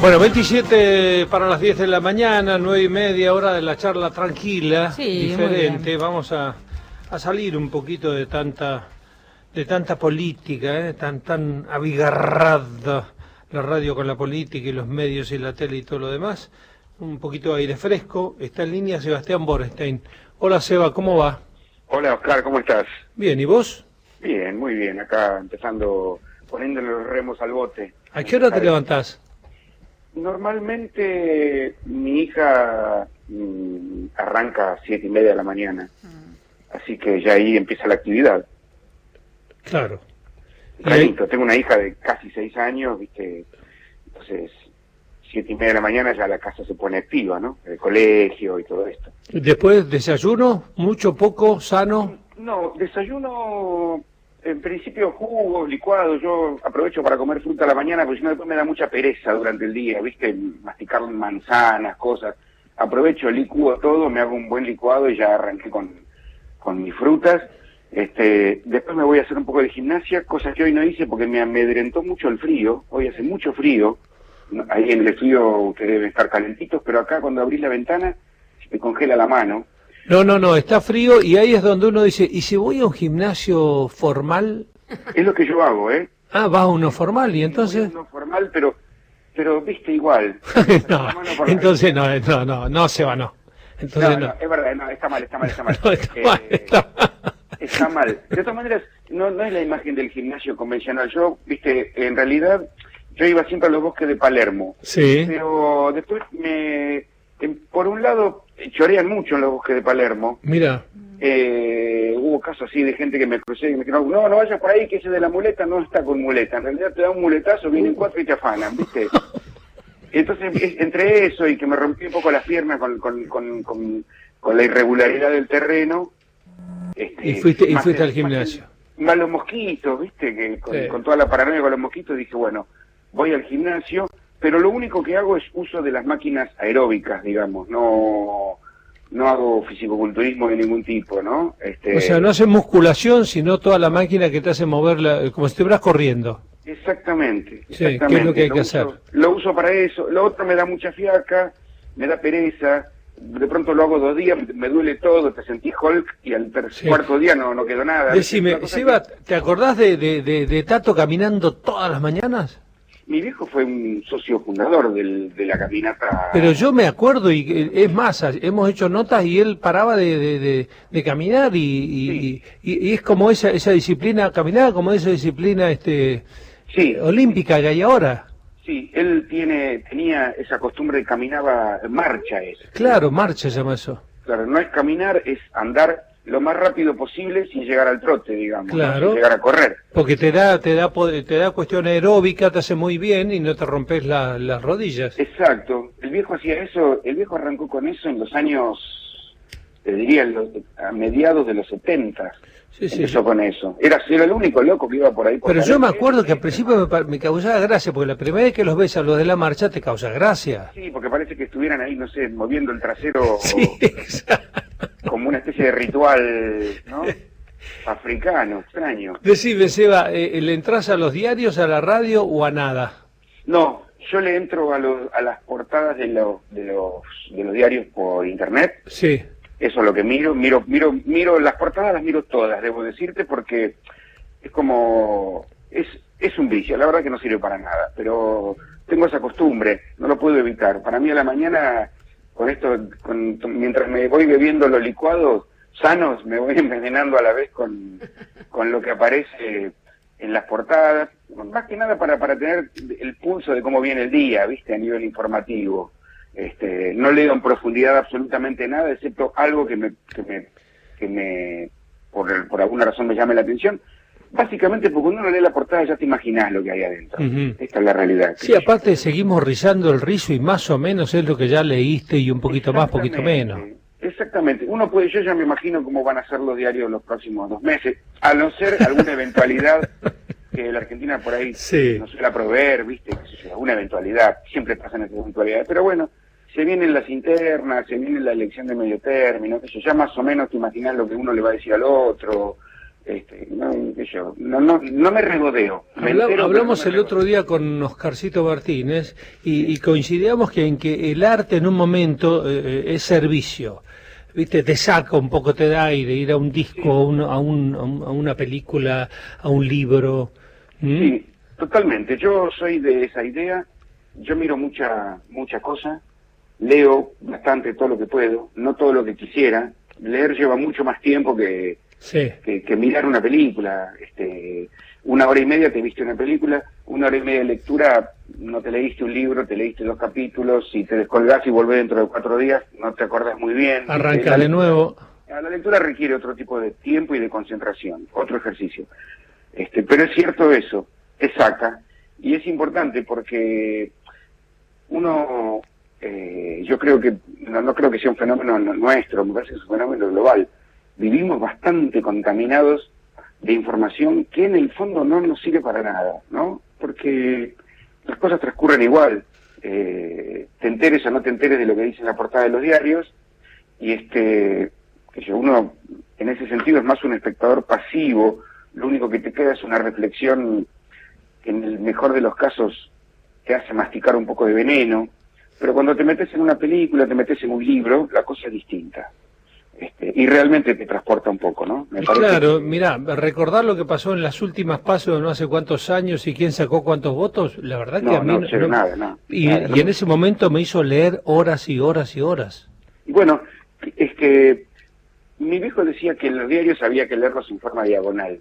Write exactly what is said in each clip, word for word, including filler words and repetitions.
Bueno, veintisiete para las diez de la mañana, nueve y media, hora de la charla tranquila, sí, diferente. Vamos a, a salir un poquito de tanta de tanta política, ¿eh? tan tan abigarrada la radio con la política y los medios y la tele y todo lo demás. Un poquito de aire fresco. Está en línea Sebastián Borenstein. Hola Seba, ¿cómo va? Hola Oscar, ¿cómo estás? Bien, ¿y vos? Bien, muy bien, acá empezando, poniéndole los remos al bote. ¿A qué hora te levantás? Normalmente mi hija mmm, arranca a siete y media de la mañana, mm. así que ya ahí empieza la actividad. Claro. Clarito, tengo una hija de casi seis años, viste, entonces siete y media de la mañana ya la casa se pone activa, ¿no? El colegio y todo esto. ¿Después desayuno? ¿Mucho, poco, sano? No, desayuno... En principio jugos, licuados, yo aprovecho para comer fruta a la mañana, porque si no después me da mucha pereza durante el día, ¿viste? Masticar manzanas, cosas. Aprovecho, licuo todo, me hago un buen licuado y ya arranqué con, con mis frutas. Este, después me voy a hacer un poco de gimnasia, cosa que hoy no hice porque me amedrentó mucho el frío. Hoy hace mucho frío. Ahí en el estudio ustedes deben estar calentitos, pero acá cuando abrís la ventana se me congela la mano. No, no, no, está frío y ahí es donde uno dice, ¿y si voy a un gimnasio formal? Es lo que yo hago, ¿eh? Ah, vas a uno formal y entonces... Voy a uno formal, pero, pero viste igual. no, entonces no, no, no, no se va, no. Entonces no, no. no, es verdad, no, está mal, está mal, está mal. No, está, eh, mal está mal. Está mal. De todas maneras, no, no es la imagen del gimnasio convencional. Yo, viste, en realidad, yo iba siempre a los bosques de Palermo. Sí. Pero después me... Por un lado, chorean mucho en los bosques de Palermo. Mira. Eh, hubo casos así de gente que me crucé y me dijeron, no, no vayas por ahí, que ese de la muleta no está con muleta. En realidad te da un muletazo, vienen cuatro y te afanan, ¿viste? Entonces, es, entre eso y que me rompí un poco las piernas con, con, con, con, con la irregularidad del terreno. Este, y fuiste, y más, fuiste al gimnasio. Más, más los mosquitos, ¿viste? Que con, sí. con toda la paranoia con los mosquitos dije, bueno, voy al gimnasio. Pero lo único que hago es uso de las máquinas aeróbicas, digamos, no no hago fisicoculturismo de ningún tipo, ¿no? Este... O sea, no haces musculación, sino toda la máquina que te hace mover, la, como si estuvieras corriendo. Exactamente, sí, exactamente. ¿qué es lo que hay lo que uso, hacer? Lo uso para eso. Lo otro me da mucha fiaca, me da pereza, de pronto lo hago dos días, me duele todo, te sentí Hulk y al tercer, sí. cuarto día no, no quedó nada. Decime, Seba, que... ¿te acordás de, de, de, de Tato caminando todas las mañanas? Mi viejo fue un socio fundador del, de la caminata. Pero yo me acuerdo, y es más, hemos hecho notas y él paraba de, de, de, de caminar y, y, sí. y, y es como esa esa disciplina, caminaba como esa disciplina este sí. olímpica que hay ahora. Sí, él tiene tenía esa costumbre de caminaba, marcha es. Claro, marcha se llama eso. Claro, no es caminar, es andar lo más rápido posible sin llegar al trote, digamos, claro, ¿no? Sin llegar a correr. Porque te da te da te da cuestión aeróbica, te hace muy bien y no te rompes la, las rodillas. Exacto. El viejo hacía eso, el viejo arrancó con eso en los años, te diría, los, a mediados de los setenta. Sí, sí, empezó sí. con eso. Era, era el único loco que iba por ahí. Por Pero yo me acuerdo que al principio me, me causaba gracia, porque la primera vez que los ves a los de la marcha te causa gracia. Sí, porque parece que estuvieran ahí, no sé, moviendo el trasero. Sí, exacto. Como una especie de ritual, ¿no? Africano, extraño. Decime, Seba, eh, ¿le entras a los diarios, a la radio o a nada? No, yo le entro a, los, a las portadas de los, de los de los diarios por internet. Sí. Eso es lo que miro, miro, miro, miro las portadas, las miro todas, debo decirte, porque es como, es, es un vicio, la verdad que no sirve para nada, pero tengo esa costumbre, no lo puedo evitar. Para mí a la mañana, con esto, con, mientras me voy bebiendo los licuados sanos, me voy envenenando a la vez con, con lo que aparece en las portadas, más que nada para, para tener el pulso de cómo viene el día, viste, a nivel informativo. Este, no leo en profundidad absolutamente nada, excepto algo que me, que me, que me por, por alguna razón me llame la atención. Básicamente porque cuando uno lee la portada ya te imaginás lo que hay adentro. Uh-huh. Esta es la realidad. Sí, aparte seguimos rizando el rizo y más o menos es lo que ya leíste y un poquito más, poquito menos. Exactamente. Uno puede, yo ya me imagino cómo van a ser los diarios los próximos dos meses, a no ser alguna eventualidad que la Argentina por ahí sí. no suele proveer, viste, alguna eventualidad, siempre pasan esas eventualidades, pero bueno, se vienen las internas, se viene la elección de medio término, que ya más o menos te imaginas lo que uno le va a decir al otro, Este, no, yo, no, no, no me regodeo. Me Habla, entero, hablamos no me el otro día con Oscarcito Martínez y, y coincidíamos que en que el arte en un momento eh, es servicio. ¿Viste? Te saca un poco, te da aire, ir a un disco, sí. a, un, a, un, a una película, a un libro. ¿Mm? Sí, totalmente. Yo soy de esa idea. Yo miro mucha, mucha cosa. Leo bastante todo lo que puedo, no todo lo que quisiera. Leer lleva mucho más tiempo que, sí. que, que mirar una película. Este, una hora y media te viste una película, una hora y media de lectura, no te leíste un libro, te leíste dos capítulos, y te descolgás y volvés dentro de cuatro días, no te acordás muy bien. Arranca de nuevo. La lectura requiere otro tipo de tiempo y de concentración, otro ejercicio. Este, pero es cierto eso, te saca, y es importante porque uno... Eh, yo creo que, no, no creo que sea un fenómeno nuestro, me parece que es un fenómeno global. Vivimos bastante contaminados de información que en el fondo no nos sirve para nada, ¿no? Porque las cosas transcurren igual. Eh, te enteres o no te enteres de lo que dice en la portada de los diarios, y este, que yo, uno en ese sentido es más un espectador pasivo. Lo único que te queda es una reflexión que en el mejor de los casos te hace masticar un poco de veneno. Pero cuando te metes en una película, te metes en un libro, la cosa es distinta. Este, y realmente te transporta un poco, ¿no? Me parece claro, que... mirá, recordar lo que pasó en las últimas pasos no hace cuántos años y quién sacó cuántos votos, la verdad que no, a mí... No, no, no, nada, no. Y, nada, y no. en ese momento me hizo leer horas y horas y horas. Y bueno, es que mi viejo decía que los diarios había que leerlos en forma diagonal.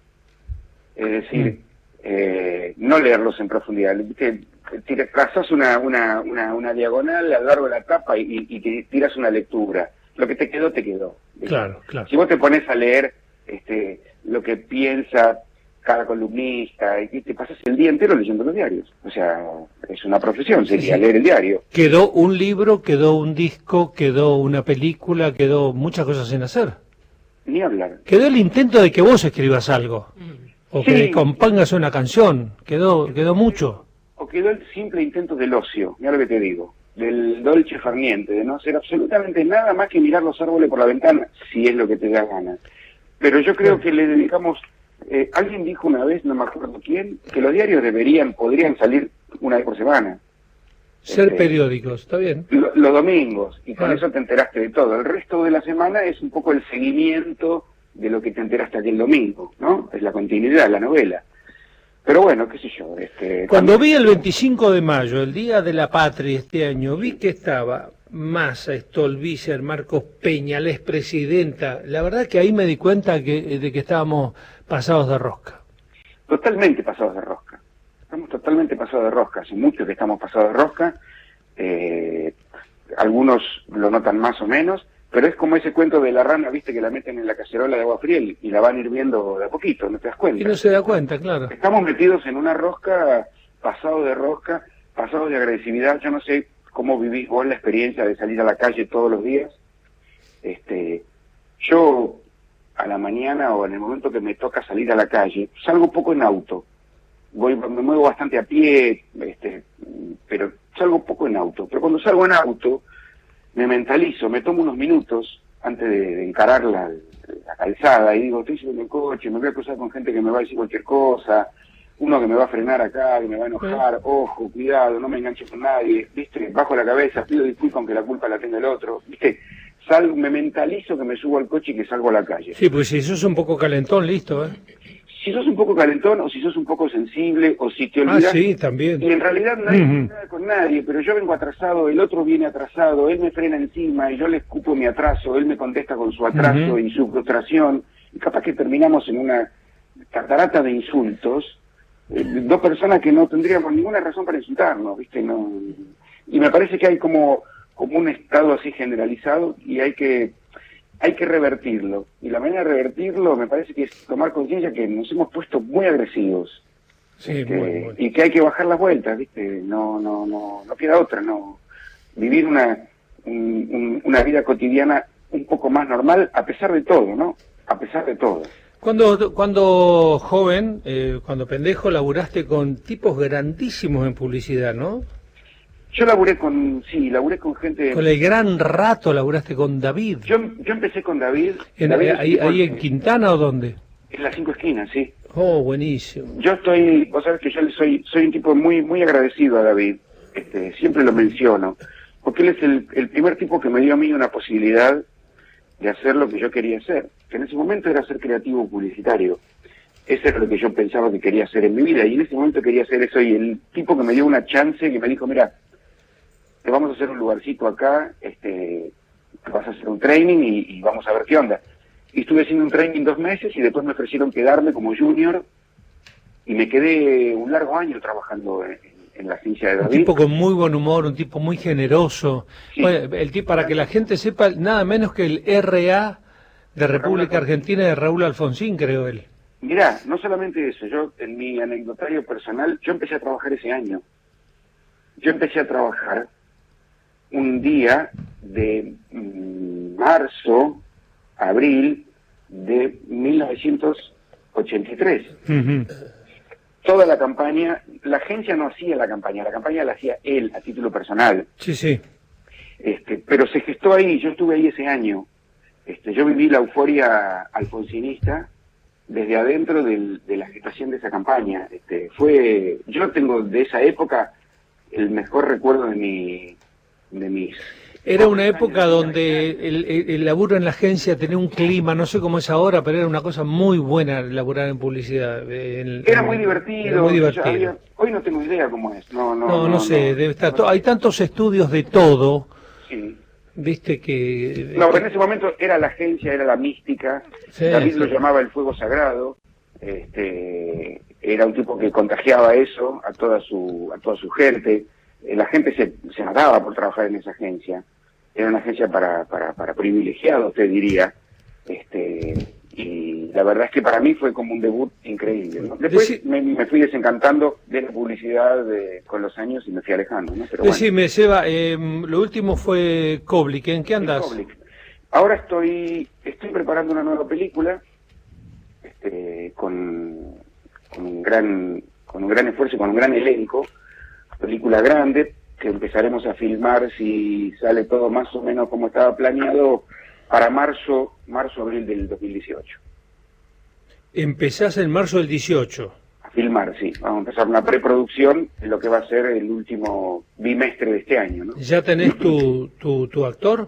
Es decir... Mm. Eh, no leerlos en profundidad. Te, te trazas una, una, una, una diagonal a lo largo de la tapa y, y te tiras una lectura. Lo que te quedó, te quedó. Claro, claro. Si vos te pones a leer este, lo que piensa cada columnista, y te pasas el día entero leyendo los diarios. O sea, es una profesión, sería sí, sí. leer el diario. Quedó un libro, quedó un disco, quedó una película, quedó muchas cosas sin hacer. Ni hablar. Quedó el intento de que vos escribas algo. Mm. O que sí. compongas una canción, quedó quedó mucho. O quedó el simple intento del ocio, mira lo que te digo, del dolce farniente, de no hacer absolutamente nada más que mirar los árboles por la ventana, si es lo que te da ganas. Pero yo creo que le dedicamos, eh, alguien dijo una vez, no me acuerdo quién, que los diarios deberían, podrían salir una vez por semana. Ser este, periódicos, está bien. Lo, los domingos, y con claro. eso te enteraste de todo. El resto de la semana es un poco el seguimiento de lo que te enteraste aquel domingo, ¿no? Es la continuidad, la novela. Pero bueno, qué sé yo. Este, Cuando también... vi el veinticinco de mayo, el Día de la Patria este año, vi que estaba Massa, Stolbizer, Marcos Peña, la expresidenta. La verdad que ahí me di cuenta que, de que estábamos pasados de rosca. Totalmente pasados de rosca. Estamos totalmente pasados de rosca. Hace mucho que estamos pasados de rosca. Eh, algunos lo notan más o menos. Pero es como ese cuento de la rana, viste, que la meten en la cacerola de agua fría y, y la van hirviendo de a poquito, no te das cuenta. Y no se da cuenta, claro. Estamos metidos en una rosca, pasado de rosca, pasado de agresividad. Yo no sé cómo vivís vos la experiencia de salir a la calle todos los días. Este, yo, a la mañana o en el momento que me toca salir a la calle, salgo poco en auto. Voy, me muevo bastante a pie, este, pero salgo poco en auto. Pero cuando salgo en auto... me mentalizo, me tomo unos minutos antes de, de encarar la, la calzada y digo, estoy subiendo el coche, me voy a cruzar con gente que me va a decir cualquier cosa, uno que me va a frenar acá, que me va a enojar, ojo, cuidado, no me enganche con nadie, viste, bajo la cabeza, pido disculpas aunque la culpa la tenga el otro, viste, salgo, me mentalizo que me subo al coche y que salgo a la calle. Sí, pues si sos un poco calentón, listo, ¿eh? Si sos un poco calentón, o si sos un poco sensible, o si te olvidas... Ah, sí, también. Y en realidad nadie uh-huh. tiene nada con nadie, pero yo vengo atrasado, el otro viene atrasado, él me frena encima y yo le escupo mi atraso, él me contesta con su atraso uh-huh. y su frustración, y capaz que terminamos en una catarata de insultos, eh, dos personas que no tendríamos ninguna razón para insultarnos, ¿viste? No, y me parece que hay como, como un estado así generalizado y hay que... hay que revertirlo, y la manera de revertirlo me parece que es tomar conciencia que nos hemos puesto muy agresivos, sí, este, muy, muy. y que hay que bajar las vueltas, ¿viste? No, no, no, no queda otra, no, vivir una, un, un, una vida cotidiana un poco más normal, a pesar de todo, ¿no? A pesar de todo. Cuando, cuando joven, eh, cuando pendejo, laburaste con tipos grandísimos en publicidad, ¿no? Yo laburé con, sí, laburé con gente... Con el Gran Rato laburaste con David. Yo, yo empecé con David. En, David ahí, ahí en Quintana o dónde? En las cinco esquinas, sí. Oh, buenísimo. Yo estoy, vos sabés que yo le soy, soy un tipo muy, muy agradecido a David, este, siempre lo menciono, porque él es el, el primer tipo que me dio a mí una posibilidad de hacer lo que yo quería hacer, que en ese momento era ser creativo publicitario. Eso era lo que yo pensaba que quería hacer en mi vida, y en ese momento quería hacer eso, y el tipo que me dio una chance, que me dijo, mira, te vamos a hacer un lugarcito acá, este, vas a hacer un training y, y vamos a ver qué onda. Y estuve haciendo un training dos meses, y después me ofrecieron quedarme como junior, y me quedé un largo año trabajando en, en la agencia de David. Un tipo con muy buen humor, un tipo muy generoso. Sí. Bueno, el tipo, para que la gente sepa, nada menos que el R A de República Argentina de Raúl Alfonsín, creo él. Mirá, no solamente eso, yo en mi anecdotario personal, yo empecé a trabajar ese año. Yo empecé a trabajar un día de mm, marzo, abril de mil novecientos ochenta y tres. Uh-huh. Toda la campaña, la agencia no hacía la campaña, la campaña la hacía él a título personal. Sí, sí. Este, pero se gestó ahí, yo estuve ahí ese año. Este, yo viví la euforia alfonsinista desde adentro del, de la gestación de esa campaña. Este, fue, yo tengo de esa época el mejor recuerdo de mi, de mis. Era una época donde el, el, el laburo en la agencia tenía un clima, no sé cómo es ahora, pero era una cosa muy buena laburar en publicidad. En, era en, muy divertido. Era muy divertido. Había, hoy no tengo idea cómo es. No, no, no, no, no sé. No, debe estar to- hay tantos estudios de todo. Sí. Viste que... No, en ese momento era la agencia, era la mística. Sí, David sí. lo llamaba el fuego sagrado. Este, era un tipo que contagiaba eso a toda su, a toda su gente. Eh, La gente se, se mataba por trabajar en esa agencia. Era una agencia para, para, para privilegiados, te diría. Este, y la verdad es que para mí fue como un debut increíble, ¿no? Después Deci- me, me fui desencantando de la publicidad de, con los años y me fui alejando, ¿no? Pero bueno. Decime, Seba, eh, lo último fue Koblik. ¿En qué andas? Public. Ahora estoy estoy preparando una nueva película este, con, con un gran con un gran esfuerzo, con un gran elenco, película grande que empezaremos a filmar, si sale todo más o menos como estaba planeado, para marzo, marzo abril del dos mil dieciocho. Empezás en marzo del dieciocho. A filmar, sí. Vamos a empezar una preproducción en lo que va a ser el último bimestre de este año, ¿no? ¿Ya tenés tu, tu, tu actor?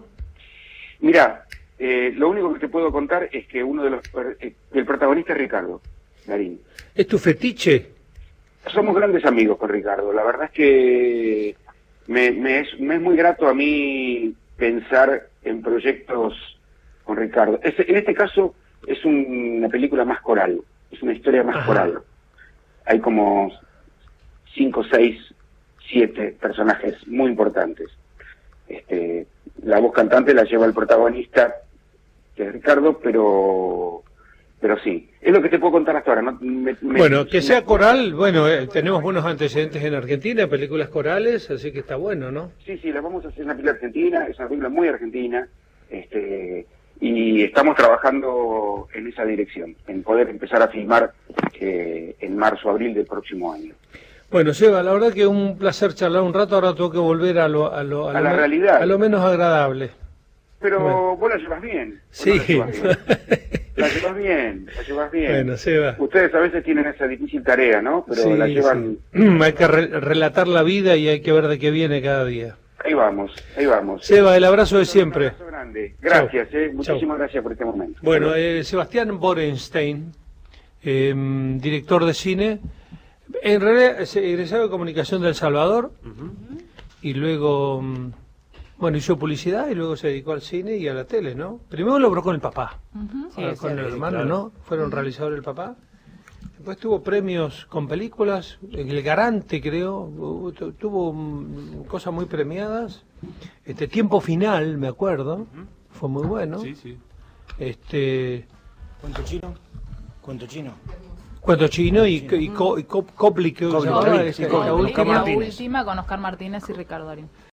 Mira, eh, lo único que te puedo contar es que uno de los eh, el protagonista es Ricardo Darín. ¿Es tu fetiche? Somos grandes amigos con Ricardo. La verdad es que me, me, es, me es muy grato a mí pensar en proyectos con Ricardo. Es, en este caso es un, una película más coral, es una historia más Ajá. coral. Hay como cinco, seis, siete personajes muy importantes. Este, la voz cantante la lleva el protagonista, que es Ricardo, pero pero sí, es lo que te puedo contar hasta ahora. ¿No? Me, me, Bueno, que me- sea coral, bueno, eh, tenemos buenos antecedentes en Argentina, películas corales, así que está bueno, ¿no? Sí, sí, la vamos a hacer una película argentina, es una película muy argentina, este, y estamos trabajando en esa dirección, en poder empezar a filmar eh, en marzo, abril del próximo año. Bueno, Seba, la verdad que un placer charlar un rato, ahora tengo que volver a lo, a lo, A lo la me- realidad. a lo menos agradable. Pero Bueno. vos la llevas bien. vos Sí. no la llevas bien. La llevas bien, la llevas bien. Bueno, Seba. Ustedes a veces tienen esa difícil tarea, ¿no? Pero Sí, la llevan... sí. Hay que re- relatar la vida y hay que ver de qué viene cada día. Ahí vamos, ahí vamos. Seba, el abrazo de siempre. Un abrazo grande. Gracias, Chau. eh. Muchísimas Chau. gracias por este momento. Bueno, eh, Sebastián Borenstein, eh, director de cine, en realidad es egresado de Comunicación de El Salvador, y luego, mm, bueno, hizo publicidad y luego se dedicó al cine y a la tele, ¿no? Primero logró con el papá, Ujú. Sí, ahora es con el cierto. hermano, ¿no? Fueron realizadores el papá. Después tuvo premios con películas, El Garante creo, tu- tu- tuvo mm, cosas muy premiadas. Este Tiempo Final, me acuerdo, fue muy bueno. Sí, sí. Este ¿Cuento chino? ¿Cuento chino? Cuento Chino y, y, Co- y Co- Copli, que Copli, se llamaba, Copli, esa- sí, la Copli. La última. Oscar última, Martínez. última con Oscar Martínez y Ricardo Darín.